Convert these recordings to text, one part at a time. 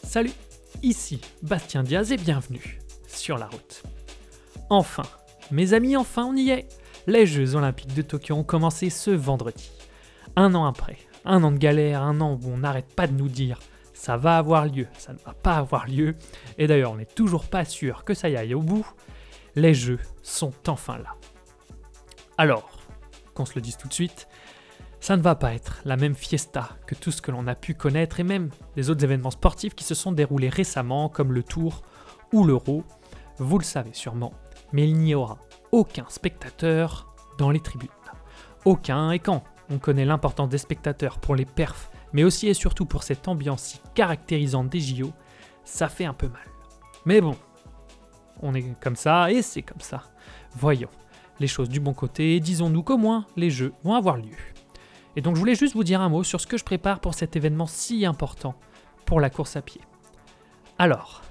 Salut, ici Bastien Diaz et bienvenue sur la route. Enfin, mes amis, enfin on y est. Les Jeux Olympiques de Tokyo ont commencé ce vendredi. Un an après, un an de galère, un an où on n'arrête pas de nous dire ça va avoir lieu, ça ne va pas avoir lieu, et d'ailleurs on n'est toujours pas sûr que ça y aille au bout. Les Jeux sont enfin là. Alors, qu'on se le dise tout de suite, ça ne va pas être la même fiesta que tout ce que l'on a pu connaître et même les autres événements sportifs qui se sont déroulés récemment comme le Tour ou l'Euro. Vous le savez sûrement, mais il n'y aura aucun spectateur dans les tribunes. Aucun, et quand on connaît l'importance des spectateurs pour les perfs, mais aussi et surtout pour cette ambiance si caractérisante des JO, ça fait un peu mal. Mais bon, on est comme ça et c'est comme ça. Voyons les choses du bon côté et disons-nous qu'au moins les Jeux vont avoir lieu. Et donc je voulais juste vous dire un mot sur ce que je prépare pour cet événement si important pour la course à pied. Alors,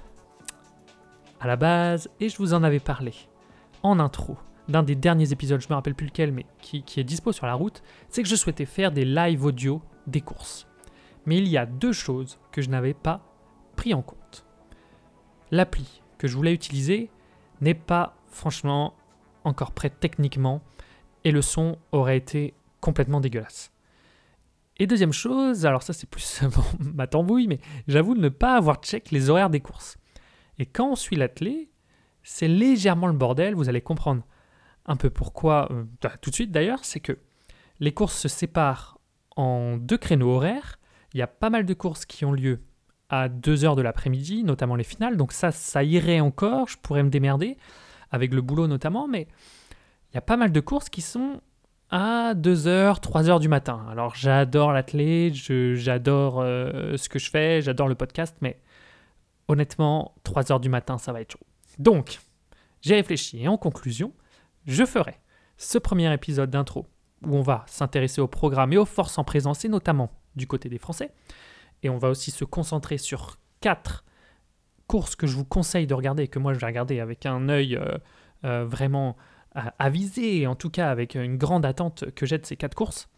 à la base, et je vous en avais parlé en intro d'un des derniers épisodes, je ne me rappelle plus lequel, mais qui est dispo sur la route, c'est que je souhaitais faire des live audio des courses. Mais il y a deux choses que je n'avais pas pris en compte. L'appli que je voulais utiliser n'est pas franchement encore prête techniquement et le son aurait été complètement dégueulasse. Et deuxième chose, alors ça c'est plus ma tambouille, mais j'avoue de ne pas avoir check les horaires des courses. Et quand on suit l'athlé, c'est légèrement le bordel, vous allez comprendre un peu pourquoi, tout de suite d'ailleurs, c'est que les courses se séparent en deux créneaux horaires. Il y a pas mal de courses qui ont lieu à 2h de l'après-midi, notamment les finales, donc ça irait encore, je pourrais me démerder, avec le boulot notamment, mais il y a pas mal de courses qui sont à 2h, 3h du matin. Alors j'adore l'athlé, j'adore ce que je fais, j'adore le podcast, mais honnêtement, 3h du matin, ça va être chaud. Donc, j'ai réfléchi et en conclusion, je ferai ce premier épisode d'intro où on va s'intéresser au programme et aux forces en présence, et notamment du côté des Français. Et on va aussi se concentrer sur 4 courses que je vous conseille de regarder et que moi je vais regarder avec un œil vraiment avisé, en tout cas avec une grande attente que j'ai de ces 4 courses.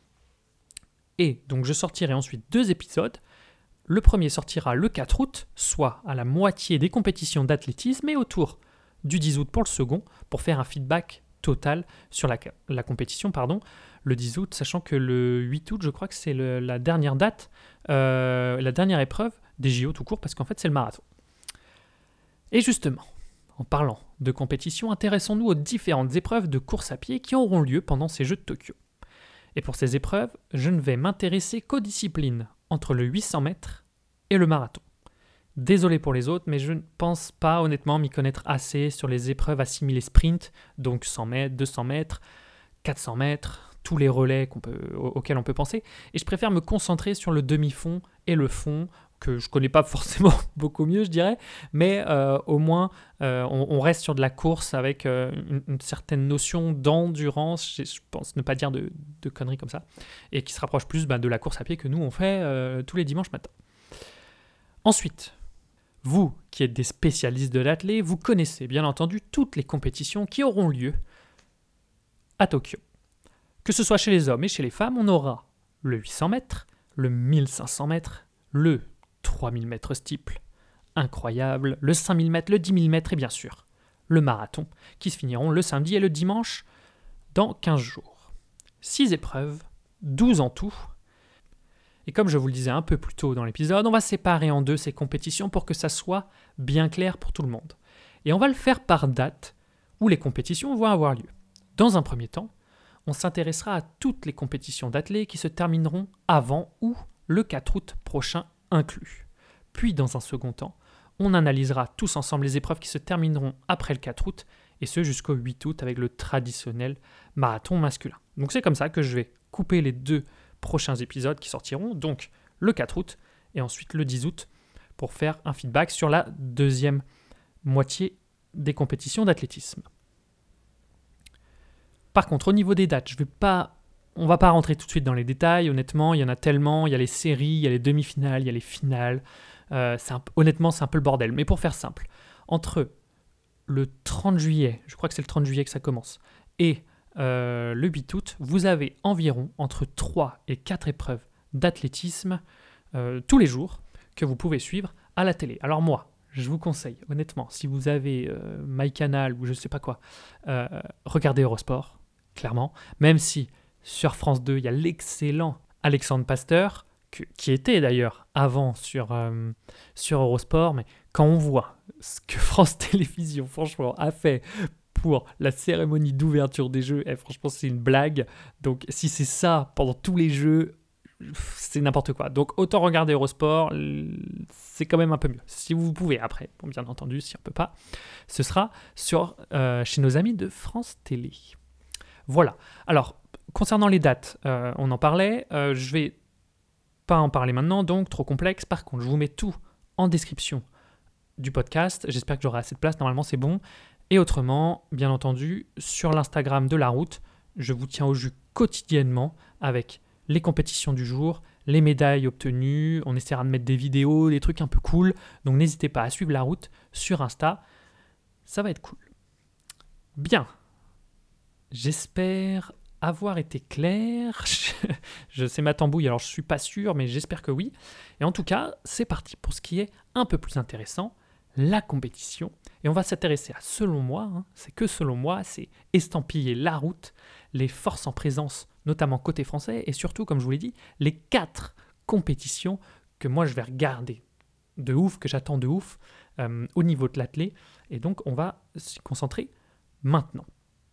Et donc je sortirai ensuite 2 épisodes. Le premier sortira le 4 août, soit à la moitié des compétitions d'athlétisme, et autour du 10 août pour le second, pour faire un feedback total sur la compétition, le 10 août, sachant que le 8 août, je crois que c'est la dernière date, la dernière épreuve des JO tout court, parce qu'en fait c'est le marathon. Et justement, en parlant de compétition, intéressons-nous aux différentes épreuves de course à pied qui auront lieu pendant ces Jeux de Tokyo. Et pour ces épreuves, je ne vais m'intéresser qu'aux disciplines entre le 800 mètres et le marathon. Désolé pour les autres, mais je ne pense pas honnêtement m'y connaître assez sur les épreuves assimilées sprint, donc 100 mètres, 200 mètres, 400 mètres, tous les relais auxquels on peut penser, et je préfère me concentrer sur le demi-fond et le fond, que je ne connais pas forcément beaucoup mieux, je dirais, mais au moins on reste sur de la course avec une certaine notion d'endurance, je pense ne pas dire de conneries comme ça, et qui se rapproche plus de la course à pied que nous on fait tous les dimanches matins. Ensuite, vous qui êtes des spécialistes de l'athlé, vous connaissez bien entendu toutes les compétitions qui auront lieu à Tokyo. Que ce soit chez les hommes et chez les femmes, on aura le 800 mètres, le 1500 mètres, le 3000 mètres steeple, incroyable, le 5000 mètres, le 10 000 mètres et bien sûr le marathon, qui se finiront le samedi et le dimanche dans 15 jours. 6 épreuves, 12 en tout. Et comme je vous le disais un peu plus tôt dans l'épisode, on va séparer en deux ces compétitions pour que ça soit bien clair pour tout le monde. Et on va le faire par date où les compétitions vont avoir lieu. Dans un premier temps, on s'intéressera à toutes les compétitions d'athlé qui se termineront avant ou le 4 août prochain inclus. Puis dans un second temps, on analysera tous ensemble les épreuves qui se termineront après le 4 août, et ce jusqu'au 8 août avec le traditionnel marathon masculin. Donc c'est comme ça que je vais couper les 2 prochains épisodes qui sortiront, donc le 4 août et ensuite le 10 août, pour faire un feedback sur la deuxième moitié des compétitions d'athlétisme. Par contre, au niveau des dates, on va pas rentrer tout de suite dans les détails, honnêtement, il y en a tellement, il y a les séries, il y a les demi-finales, il y a les finales, honnêtement c'est un peu le bordel, mais pour faire simple, entre le 30 juillet, je crois que c'est le 30 juillet que ça commence, et le 8 août, vous avez environ entre 3 et 4 épreuves d'athlétisme tous les jours que vous pouvez suivre à la télé. Alors moi, je vous conseille, honnêtement, si vous avez MyCanal ou je sais pas quoi, regardez Eurosport, clairement. Même si sur France 2, il y a l'excellent Alexandre Pasteur, qui était d'ailleurs avant sur Eurosport, mais quand on voit ce que France Télévisions, franchement, a fait pour la cérémonie d'ouverture des jeux, franchement, c'est une blague. Donc, si c'est ça pendant tous les jeux, c'est n'importe quoi. Donc, autant regarder Eurosport, c'est quand même un peu mieux. Si vous pouvez, après, bon, bien entendu, si on ne peut pas, ce sera chez nos amis de France Télé. Voilà. Alors, concernant les dates, on en parlait. Je vais pas en parler maintenant, donc trop complexe. Par contre, je vous mets tout en description du podcast. J'espère que j'aurai assez de place. Normalement, c'est bon. Et autrement, bien entendu, sur l'Instagram de La Route, je vous tiens au jus quotidiennement avec les compétitions du jour, les médailles obtenues. On essaiera de mettre des vidéos, des trucs un peu cool. Donc n'hésitez pas à suivre La Route sur Insta. Ça va être cool. Bien. J'espère avoir été clair. Je sais ma tambouille, alors je suis pas sûr, mais j'espère que oui. Et en tout cas, c'est parti pour ce qui est un peu plus intéressant, la compétition. Et on va s'intéresser à, selon moi, c'est que selon moi, c'est estampiller La Route, les forces en présence, notamment côté français, et surtout, comme je vous l'ai dit, les 4 compétitions que moi je vais regarder de ouf, que j'attends de ouf, au niveau de l'athlé. Et donc, on va s'y concentrer maintenant.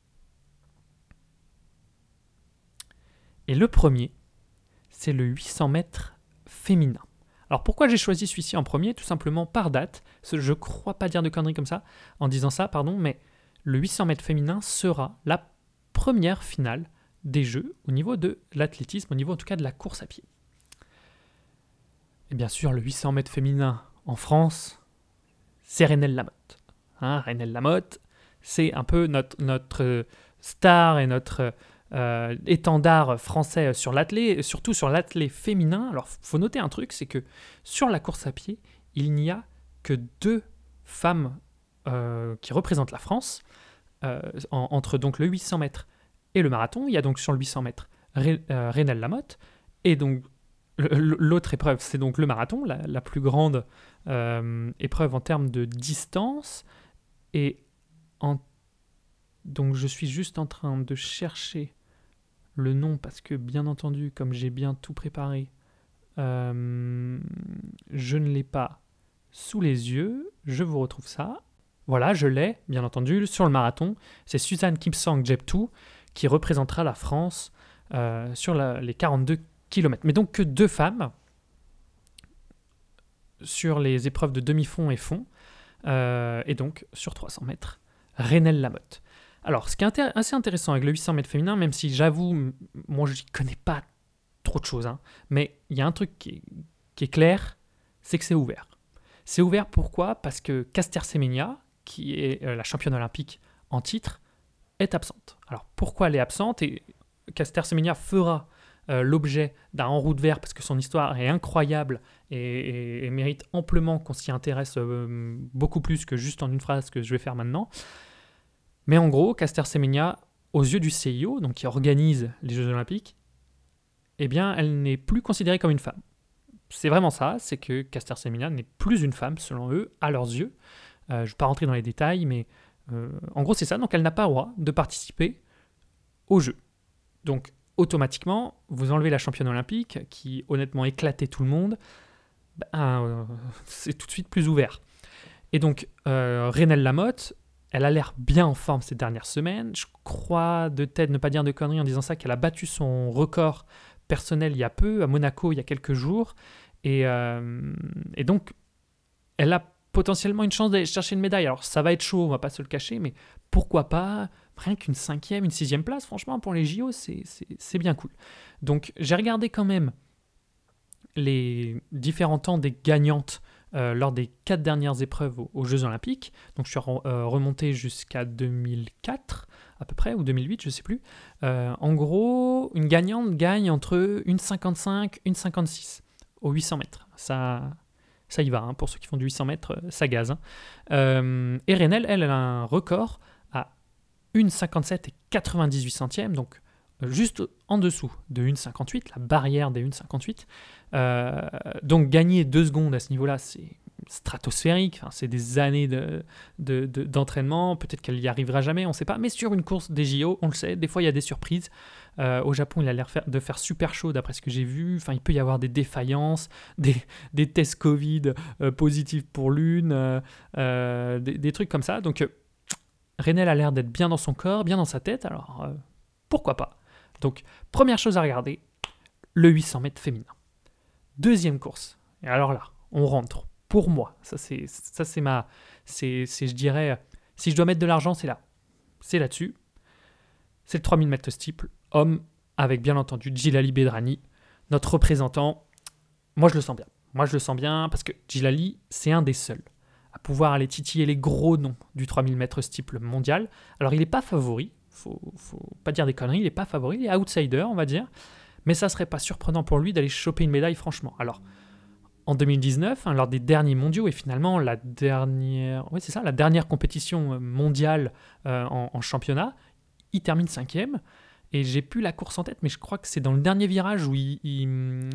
Et le premier, c'est le 800 mètres féminin. Alors pourquoi j'ai choisi celui-ci en premier? Tout simplement par date. Je ne crois pas dire de conneries comme ça en disant ça, mais le 800 mètres féminin sera la première finale des Jeux au niveau de l'athlétisme, au niveau en tout cas de la course à pied. Et bien sûr, le 800 mètres féminin en France, c'est Raynel Lamotte. Raynel Lamotte, c'est un peu notre star et notre étendard français sur l'athlé, surtout sur l'athlé féminin. Alors, il faut noter un truc, c'est que sur la course à pied, il n'y a que 2 femmes qui représentent la France, entre donc le 800 mètres et le marathon. Il y a donc sur le 800 mètres Raynel Lamotte, et donc l'autre épreuve, c'est donc le marathon, la plus grande épreuve en termes de distance. Et donc je suis juste en train de chercher le nom parce que, bien entendu, comme j'ai bien tout préparé, je ne l'ai pas sous les yeux. Je vous retrouve ça. Voilà, je l'ai, bien entendu, sur le marathon. C'est Suzanne Kipsang Jeptou qui représentera la France sur les 42 km. Mais donc que 2 femmes sur les épreuves de demi-fond et fond. Et donc, sur 300 mètres, Raynel Lamotte. Alors, ce qui est assez intéressant avec le 800 mètres féminin, même si j'avoue, moi je n'y connais pas trop de choses, mais il y a un truc qui est clair, c'est que c'est ouvert. C'est ouvert pourquoi? Parce que Caster Semenya, qui est la championne olympique en titre, est absente. Alors, pourquoi elle est absente? Et Caster Semenya fera l'objet d'un en route vert parce que son histoire est incroyable et mérite amplement qu'on s'y intéresse beaucoup plus que juste en une phrase que je vais faire maintenant. Mais en gros, Caster Semenya, aux yeux du CIO, donc qui organise les Jeux Olympiques, eh bien, elle n'est plus considérée comme une femme. C'est vraiment ça, c'est que Caster Semenya n'est plus une femme, selon eux, à leurs yeux. Je ne vais pas rentrer dans les détails, mais en gros, c'est ça. Donc, elle n'a pas le droit de participer aux Jeux. Donc, automatiquement, vous enlevez la championne olympique, qui honnêtement éclatait tout le monde, c'est tout de suite plus ouvert. Et donc, Raynel Lamotte, elle a l'air bien en forme ces dernières semaines. Je crois de tête, ne pas dire de conneries en disant ça, qu'elle a battu son record personnel il y a peu, à Monaco il y a quelques jours. Et donc, elle a potentiellement une chance d'aller chercher une médaille. Alors, ça va être chaud, on va pas se le cacher, mais pourquoi pas rien qu'une 5e, une 6e place, franchement, pour les JO, c'est bien cool. Donc, j'ai regardé quand même les différents temps des gagnantes lors des 4 dernières épreuves aux Jeux Olympiques. Donc je suis remonté jusqu'à 2004 à peu près, ou 2008, je ne sais plus. En gros, une gagnante gagne entre 1,55 et 1,56 aux 800 mètres. Ça y va, pour ceux qui font du 800 mètres, ça gaze. Et Raynel, elle a un record à 1,57 et 98 centièmes, donc juste en dessous de 1,58, la barrière des 1,58. Donc gagner 2 secondes à ce niveau-là, stratosphérique. Enfin, c'est des années d'entraînement. Peut-être qu'elle y arrivera jamais, on ne sait pas. Mais sur une course des JO, on le sait, des fois il y a des surprises. Au Japon, il a l'air de faire super chaud d'après ce que j'ai vu. Enfin, il peut y avoir des défaillances, des tests Covid positifs pour l'une, des trucs comme ça. Donc, Raynel a l'air d'être bien dans son corps, bien dans sa tête. Alors, pourquoi pas? Donc, première chose à regarder, le 800 mètres féminin. Deuxième course. Et alors là, on rentre. Pour moi, je dirais, si je dois mettre de l'argent, c'est là. C'est là-dessus. C'est le 3000 mètres steeple, homme, avec bien entendu Djilali Bedrani, notre représentant. Moi, je le sens bien. Moi, je le sens bien parce que Djilali, c'est un des seuls à pouvoir aller titiller les gros noms du 3000 mètres steeple mondial. Alors, il n'est pas favori. Faut pas dire des conneries. Il n'est pas favori. Il est outsider, on va dire. Mais ça serait pas surprenant pour lui d'aller choper une médaille, franchement. Alors, en 2019, lors des derniers mondiaux, et finalement la dernière compétition mondiale en championnat, il termine 5e, et j'ai plus la course en tête, mais je crois que c'est dans le dernier virage où il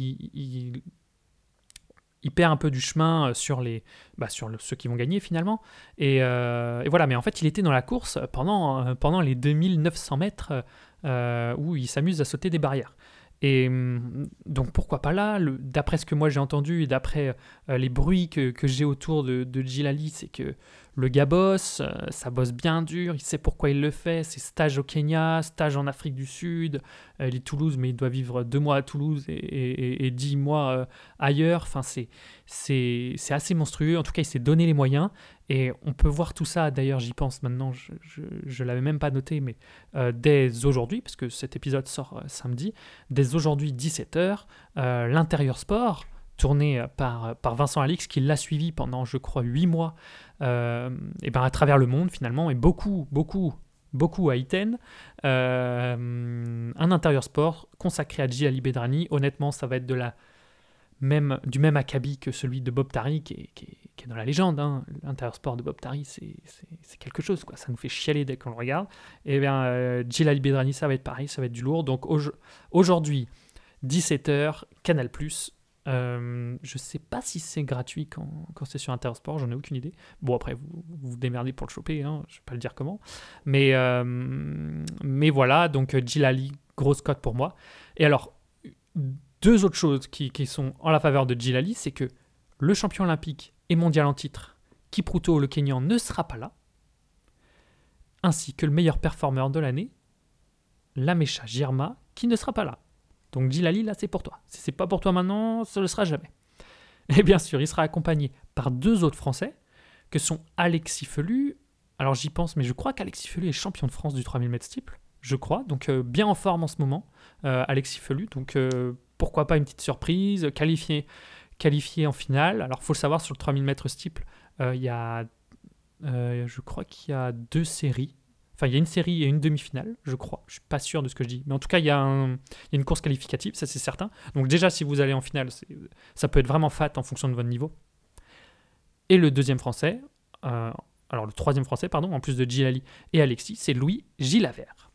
perd un peu du chemin sur ceux qui vont gagner finalement. Et voilà, mais en fait, il était dans la course pendant les 2900 mètres où il s'amuse à sauter des barrières. Et donc pourquoi pas là, d'après ce que moi j'ai entendu et d'après les bruits que j'ai autour de Djilali, c'est que le gars bosse, ça bosse bien dur, il sait pourquoi il le fait, c'est stage au Kenya, stage en Afrique du Sud, il est Toulouse mais il doit vivre 2 mois à Toulouse et 10 mois ailleurs, enfin c'est assez monstrueux, en tout cas il s'est donné les moyens et on peut voir tout ça, d'ailleurs j'y pense maintenant, je l'avais même pas noté, mais dès aujourd'hui, parce que cet épisode sort samedi, dès aujourd'hui 17h, l'Intérieur Sport, tourné par Vincent Alix, qui l'a suivi pendant, je crois, 8 mois, et à travers le monde, finalement, et beaucoup à Iten. Un Intérieur Sport consacré à Djilali Bedrani. Honnêtement, ça va être du même acabit que celui de Bob Tari, qui est dans la légende. Hein. L'Intérieur Sport de Bob Tari, c'est quelque chose, quoi. Ça nous fait chialer dès qu'on le regarde. Et bien, Djilali Bedrani, ça va être pareil, ça va être du lourd. Donc aujourd'hui, 17h, Canal+. Je sais pas si c'est gratuit quand c'est sur Intersport, j'en ai aucune idée. Bon, après, vous vous démerdez pour le choper, hein, je vais pas le dire comment. Mais voilà, donc Djilali, grosse cote pour moi. Et alors, 2 autres choses qui sont en la faveur de Djilali, c'est que le champion olympique et mondial en titre, Kipruto, le Kenyan, ne sera pas là, ainsi que le meilleur performeur de l'année, Lamesha Girma, qui ne sera pas là. Donc Djilali, là, c'est pour toi. Si c'est pas pour toi maintenant, ça ne le sera jamais. Et bien sûr, il sera accompagné par 2 autres Français, que sont Alexis Felu. Alors j'y pense, mais je crois qu'Alexis Felu est champion de France du 3000 mètres steeple, je crois. Donc bien en forme en ce moment, Alexis Felu. Donc pourquoi pas une petite surprise, qualifié en finale. Alors il faut le savoir, sur le 3000 mètres steeple, je crois qu'il y a 2 séries. Enfin, il y a une série et une demi-finale, je crois. Je ne suis pas sûr de ce que je dis. Mais en tout cas, il y a une course qualificative, ça c'est certain. Donc déjà, si vous allez en finale, ça peut être vraiment fat en fonction de votre niveau. Et le troisième français, en plus de Djilali et Alexis, c'est Louis Gilavert.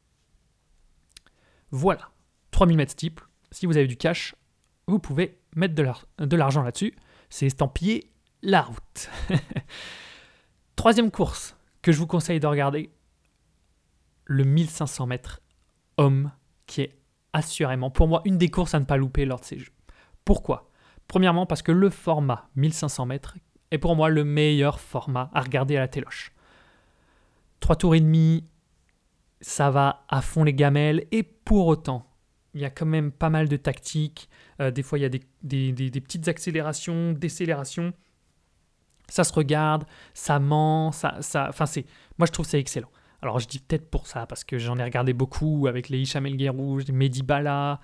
Voilà. 3000 mètres steeple. Si vous avez du cash, vous pouvez mettre de l'argent là-dessus. C'est estampillé la route. Troisième course que je vous conseille de regarder, le 1500 mètres homme, qui est assurément, pour moi, une des courses à ne pas louper lors de ces Jeux. Pourquoi ? Premièrement, parce que le format 1500 mètres est pour moi le meilleur format à regarder à la téloche. 3 tours et demi, ça va à fond les gamelles, et pour autant, il y a quand même pas mal de tactiques. Des fois, il y a des petites accélérations, décélérations. Ça se regarde, ça ment, moi je trouve ça excellent. Alors je dis peut-être pour ça, parce que j'en ai regardé beaucoup avec les Hicham El Guerrouj, Mehdi Bala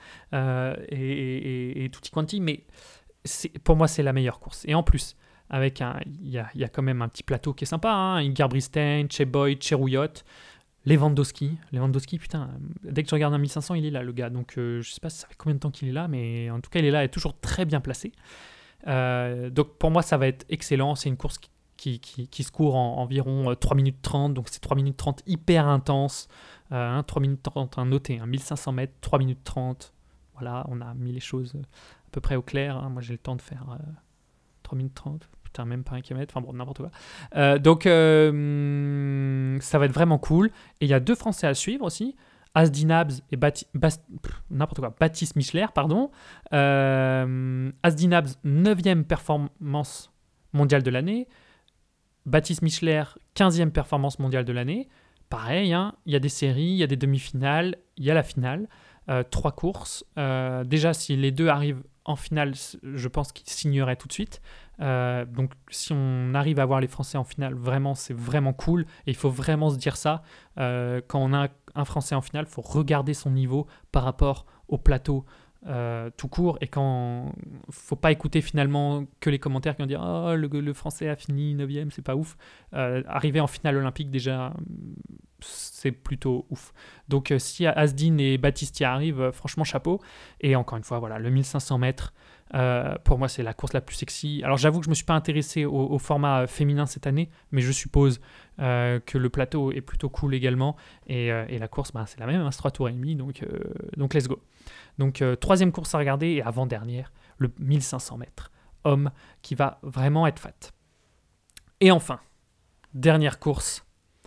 et Tutti Quanti, mais pour moi c'est la meilleure course. Et en plus, il y a quand même un petit plateau qui est sympa, hein, Ingebrigtsen, Cheboy, Cheruiyot, Lewandowski, putain, dès que je regarde un 1500, il est là le gars, donc je sais pas ça fait combien de temps qu'il est là, mais en tout cas il est là, il est toujours très bien placé. Donc pour moi ça va être excellent, c'est une course qui se court en environ 3 minutes 30, donc c'est 3 minutes 30 hyper intense, 3 minutes 30, notez, 1500 mètres, 3 minutes 30, voilà, on a mis les choses à peu près au clair, hein. Moi j'ai le temps de faire 3030, putain, même pas 1 km, enfin bon, n'importe quoi. Donc, ça va être vraiment cool. Et il y a 2 Français à suivre aussi, Asdin Abs et Baptiste Michler, pardon. Asdin Abs, 9e performance mondiale de l'année. Baptiste Michler, 15e performance mondiale de l'année. Pareil, hein, il y a des séries, il y a des demi-finales, il y a la finale. 3 courses. Déjà, si les 2 arrivent en finale, je pense qu'ils signeraient tout de suite. Donc, si on arrive à voir les Français en finale, vraiment, c'est vraiment cool. Et il faut vraiment se dire ça. Quand on a un Français en finale, il faut regarder son niveau par rapport au plateau tout court. Et quand faut pas écouter finalement que les commentaires qui vont dire oh, le Français a fini 9e, c'est pas ouf. Arriver en finale olympique, déjà, c'est plutôt ouf. Donc, si Asdin et Baptiste y arrivent, franchement, chapeau. Et encore une fois, voilà, le 1500 mètres, pour moi, c'est la course la plus sexy. Alors, j'avoue que je me suis pas intéressé au format féminin cette année, mais je suppose que le plateau est plutôt cool également. Et la course, c'est la même, hein, c'est 3 tours et demi, donc let's go. Donc, 3e course à regarder et avant-dernière, le 1500 mètres homme qui va vraiment être fat. Et enfin, dernière course,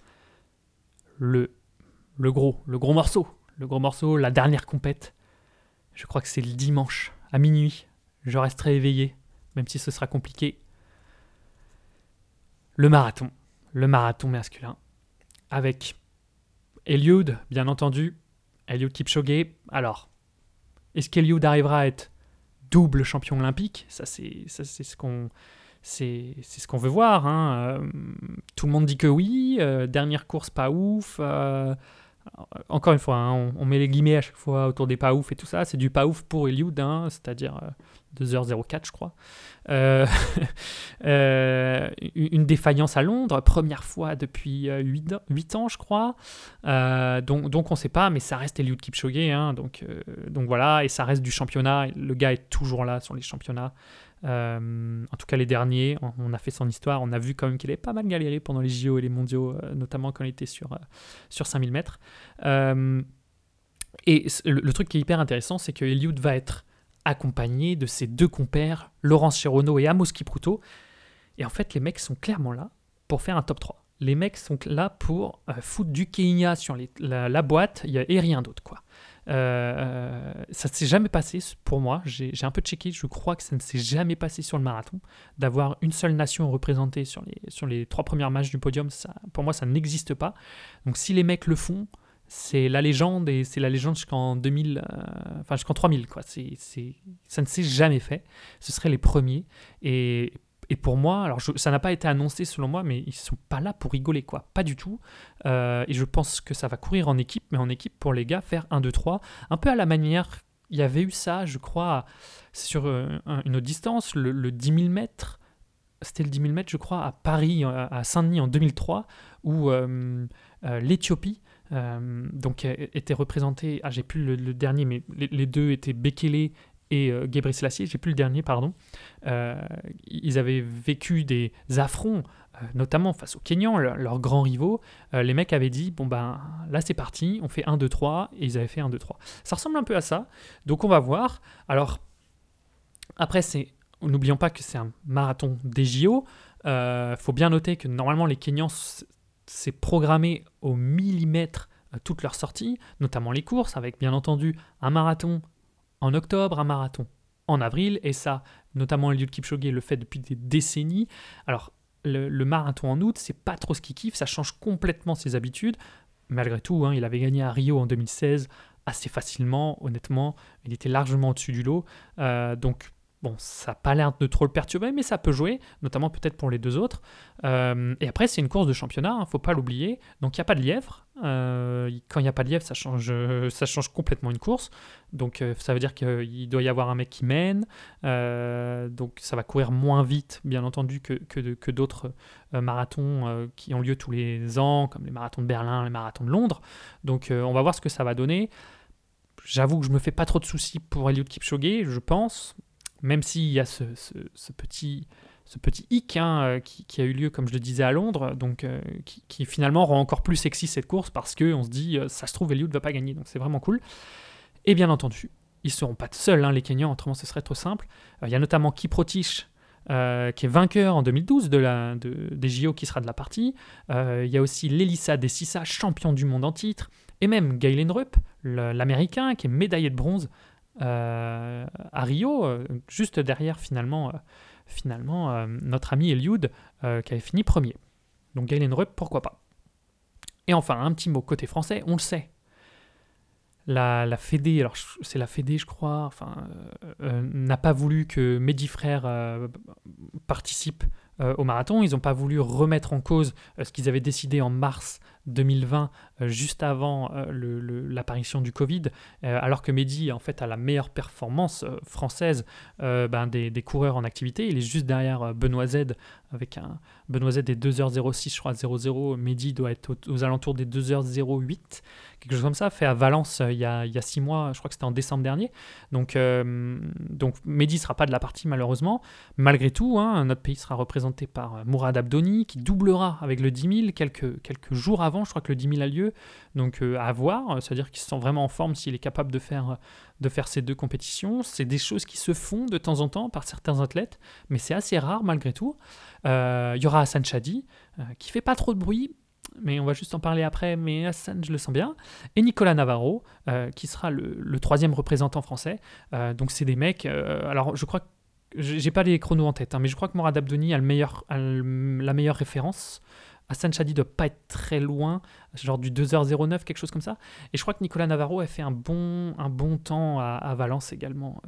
le gros morceau, la dernière compète. Je crois que c'est le dimanche à minuit. Je resterai éveillé, même si ce sera compliqué. Le marathon masculin, avec Eliud, bien entendu, Eliud Kipchoge. Alors, est-ce qu'Eliud arrivera à être double champion olympique ? Ça, c'est ce qu'on veut voir. Hein. Tout le monde dit que oui. Dernière course, pas ouf. Encore une fois, hein, on met les guillemets à chaque fois autour des pas ouf et tout ça. C'est du pas ouf pour Eliud, hein, c'est-à-dire 2h04, je crois. Une défaillance à Londres, première fois depuis 8 ans, je crois. Donc on ne sait pas, mais ça reste Eliud Kipchoge. Hein, donc voilà, et ça reste du championnat. Le gars est toujours là sur les championnats. En tout cas les derniers, on a fait son histoire, on a vu quand même qu'il avait pas mal galéré pendant les JO et les mondiaux, notamment quand il était sur 5000 mètres. Et le truc qui est hyper intéressant, c'est que Eliud va être accompagné de ses 2 compères, Laurence Cherono et Amos Kipruto. Et en fait, les mecs sont clairement là pour faire un top 3. Les mecs sont là pour foutre du Kenya sur la boîte et rien d'autre, quoi. Ça ne s'est jamais passé pour moi. J'ai un peu checké, je crois que ça ne s'est jamais passé sur le marathon. D'avoir une seule nation représentée sur les 3 premières marches du podium, ça, pour moi, ça n'existe pas. Donc si les mecs le font, c'est la légende, et c'est la légende jusqu'en 2000, jusqu'en 3000, quoi. Ça ne s'est jamais fait. Ce seraient les premiers. Et pour moi, alors ça n'a pas été annoncé selon moi, mais ils ne sont pas là pour rigoler, quoi. Pas du tout. Et je pense que ça va courir en équipe, mais en équipe pour les gars, faire 1, 2, 3. Un peu à la manière, il y avait eu ça, je crois, sur une autre distance, le 10 000 mètres. C'était le 10 000 mètres, je crois, à Paris, à Saint-Denis en 2003, où l'Éthiopie était représentée. J'ai plus le dernier, mais les 2 étaient Bekele et Gebre Selassie, j'ai plus le dernier, pardon. Ils avaient vécu des affronts, notamment face aux Kenyans, leurs grands rivaux. Les mecs avaient dit, là c'est parti, on fait 1, 2, 3, et ils avaient fait 1, 2, 3. Ça ressemble un peu à ça, donc on va voir. Alors, après, n'oublions pas que c'est un marathon des JO. Faut bien noter que normalement les Kenyans, c'est programmé au millimètre toutes leurs sorties, notamment les courses, avec bien entendu un marathon en octobre, un marathon en avril, et ça, notamment Eliud Kipchoge le fait depuis des décennies. Alors, le marathon en août, c'est pas trop ce qu'il kiffe, ça change complètement ses habitudes. Malgré tout, hein, il avait gagné à Rio en 2016 assez facilement, honnêtement, il était largement au-dessus du lot. Donc, bon, ça n'a pas l'air de trop le perturber, mais ça peut jouer, notamment peut-être pour les 2 autres. Et après, c'est une course de championnat, il ne faut pas l'oublier. Donc, il n'y a pas de lièvre. Quand il n'y a pas de lièvre, ça change complètement une course. Donc, ça veut dire qu'il doit y avoir un mec qui mène. Donc, ça va courir moins vite, bien entendu, que d'autres marathons qui ont lieu tous les ans, comme les marathons de Berlin, les marathons de Londres. Donc, on va voir ce que ça va donner. J'avoue que je ne me fais pas trop de soucis pour Eliud Kipchoge, je pense. Même s'il y a ce petit hic qui a eu lieu, comme je le disais, à Londres, donc qui finalement rend encore plus sexy cette course, parce qu'on se dit, ça se trouve, Eliud ne va pas gagner, donc c'est vraiment cool. Et bien entendu, ils ne seront pas seuls, hein, les Kenyans, autrement ce serait trop simple. Il y a notamment Kiprotich, qui est vainqueur en 2012 des JO qui sera de la partie. Il y a aussi Lelissa Desissa, champion du monde en titre. Et même Galen Rupp, l'Américain, qui est médaillé de bronze à Rio, juste derrière finalement notre ami Eliud, qui avait fini premier. Donc Galen Rupp, pourquoi pas. Et enfin, un petit mot côté français, on le sait. La Fédé, alors c'est la Fédé je crois, n'a pas voulu que Mehdi Frère participe au marathon. Ils n'ont pas voulu remettre en cause ce qu'ils avaient décidé en mars 2020, juste avant l'apparition du Covid, alors que Mehdi en fait a la meilleure performance française des coureurs en activité. Il est juste derrière Benoît Z, avec Benoît Z est 2h06, je crois, 00. Mehdi doit être aux alentours des 2h08, quelque chose comme ça, fait à Valence il y a 6 mois, je crois que c'était en décembre dernier. Donc Mehdi ne sera pas de la partie malheureusement. Malgré tout, notre pays sera représenté par Mourad Abdoni, qui doublera avec le 10 000 quelques jours avant, je crois que le 10 000 a lieu. Donc à voir, c'est-à-dire qu'il se sent vraiment en forme s'il est capable de faire ces deux compétitions. C'est des choses qui se font de temps en temps par certains athlètes, mais c'est assez rare malgré tout. Il y aura Hassan Chadi, qui fait pas trop de bruit, mais on va juste en parler après, mais Hassan, je le sens bien. Et Nicolas Navarro, qui sera le troisième représentant français. Donc c'est des mecs, alors je crois que, j'ai pas les chronos en tête, mais je crois que Mourad Abdoni a la meilleure référence. Hassan Chadi doit pas être très loin, genre du 2h09, quelque chose comme ça. Et je crois que Nicolas Navarro a fait un bon temps à Valence également,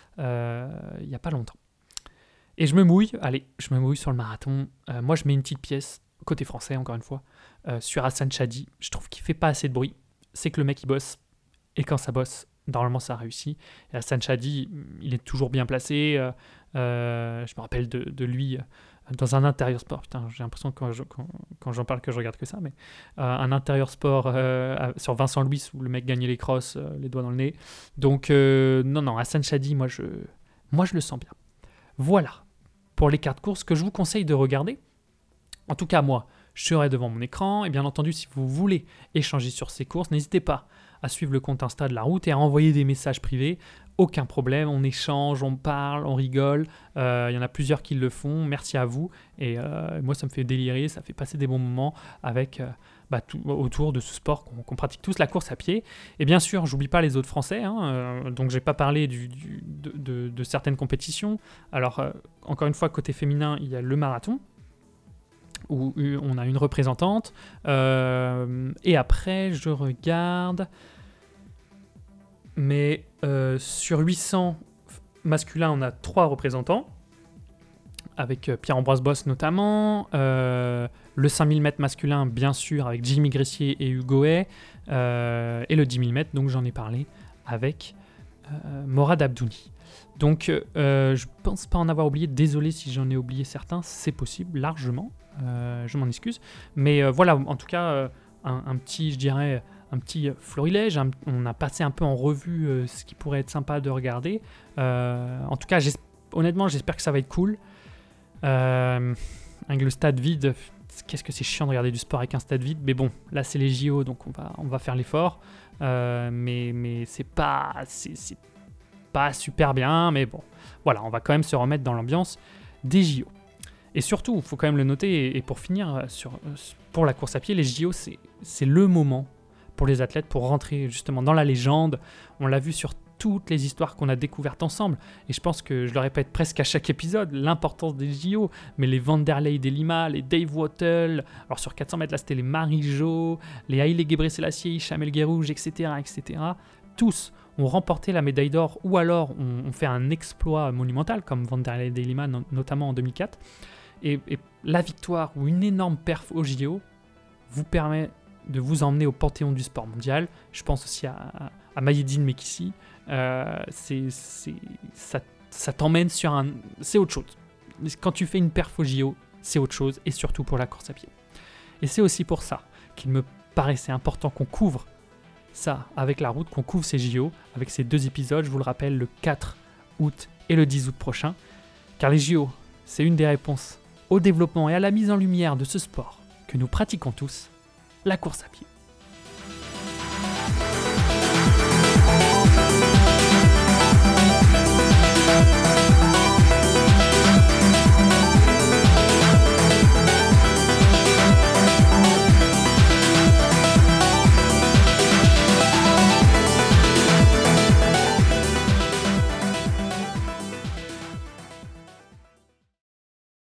il n'y a pas longtemps. Et je me mouille sur le marathon. Moi, je mets une petite pièce, côté français encore une fois, sur Hassan Chadi. Je trouve qu'il fait pas assez de bruit. C'est que le mec, il bosse. Et quand ça bosse, normalement, ça réussit. Et Hassan Chadi, il est toujours bien placé. Je me rappelle de lui dans un intérieur sport. Putain, j'ai l'impression que quand j'en parle que je regarde que ça, mais un intérieur sport sur Vincent Louis où le mec gagnait les crosses, les doigts dans le nez. Donc non, Hassan Chadi, moi je le sens bien. Voilà pour les cartes courses que je vous conseille de regarder. En tout cas, moi, je serai devant mon écran. Et bien entendu, si vous voulez échanger sur ces courses, n'hésitez pas à suivre le compte Insta de La Route et à envoyer des messages privés. Aucun problème, on échange, on parle, on rigole. Il y en a plusieurs qui le font. Merci à vous. Et moi, ça me fait délirer, ça fait passer des bons moments avec autour de ce sport qu'on pratique tous, la course à pied. Et bien sûr, j'oublie pas les autres Français. Donc, j'ai pas parlé de certaines compétitions. Alors, encore une fois, côté féminin, il y a le marathon, où on a une représentante. Et après, je regarde... Mais sur 800 masculins, on a 3 représentants, avec Pierre-Ambroise Boss notamment, le 5000 m masculin, bien sûr, avec Jimmy Gressier et Hugo Hay, et le 10 000 m, donc j'en ai parlé, avec Mourad Abdoni. Donc, je pense pas en avoir oublié, désolé si j'en ai oublié certains, c'est possible, largement, je m'en excuse. Mais voilà, en tout cas, un petit, je dirais... un petit florilège, on a passé un peu en revue ce qui pourrait être sympa de regarder. En tout cas, honnêtement, j'espère que ça va être cool. Avec le stade vide, qu'est-ce que c'est chiant de regarder du sport avec un stade vide. Mais bon, là c'est les JO, donc on va faire l'effort. Mais c'est pas super bien, mais bon, voilà, on va quand même se remettre dans l'ambiance des JO. Et surtout, il faut quand même le noter, et pour finir, pour la course à pied, les JO, c'est le moment pour les athlètes pour rentrer justement dans la légende. On l'a vu sur toutes les histoires qu'on a découvertes ensemble, et je pense que je le répète presque à chaque épisode, l'importance des JO, mais les Vanderlei des Lima, les Dave Wottel, alors sur 400 mètres là c'était les Marie-Jo, les Haile Gebrselassie, Chamel Guerrouj, etc., tous ont remporté la médaille d'or, ou alors ont fait un exploit monumental, comme Vanderlei des Lima notamment en 2004, et la victoire ou une énorme perf au JO vous permet de vous emmener au panthéon du sport mondial. Je pense aussi à Maïeddine Mekissi. Ça t'emmène sur c'est autre chose. Quand tu fais une perf au JO, c'est autre chose, et surtout pour la course à pied. Et c'est aussi pour ça qu'il me paraissait important qu'on couvre ça avec La Route, qu'on couvre ces JO avec ces 2 épisodes, je vous le rappelle, le 4 août et le 10 août prochain. Car les JO, c'est une des réponses au développement et à la mise en lumière de ce sport que nous pratiquons tous, la course à pied.